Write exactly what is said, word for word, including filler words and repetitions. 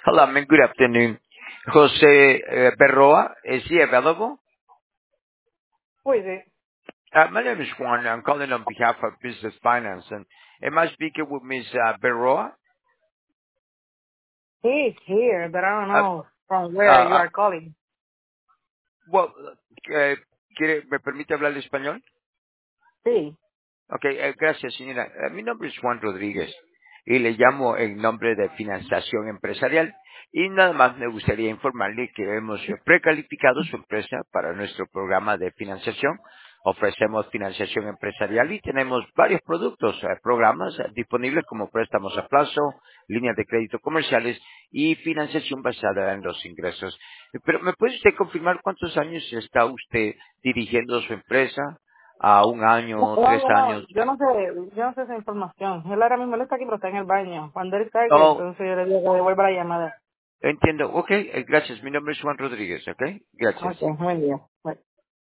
Hello, ma'am. Good afternoon. Jose uh, Berroa, is he available? Who is it? Uh, my name is Juan. I'm calling on behalf of Business Finance. And am I speaking with Miss uh, Berroa? He's here, but I don't Uh, know from uh, where you uh, are calling. well, eh, ¿quiere- ¿me permite hablar español? Sí. Ok, eh, gracias, señora. Eh, mi nombre es Juan Rodríguez y le llamo en nombre de Financiación Empresarial. Y nada más me gustaría informarle que hemos precalificado su empresa para nuestro programa de financiación. Ofrecemos financiación empresarial y tenemos varios productos, eh, programas eh, disponibles como préstamos a plazo, líneas de crédito comerciales y financiación basada en los ingresos. Eh, Pero ¿me puede usted confirmar cuántos años está usted dirigiendo su empresa? ¿A un No, año, tres no, no, años? yo no sé, yo no sé esa información. Él ahora mismo él está aquí, pero está en el baño. Cuando él salga, Oh, entonces yo le digo que devuelva la llamada. entiendo. Ok, eh, gracias. Mi nombre es Juan Rodríguez, ok. Gracias. Ok, buen día. Bye.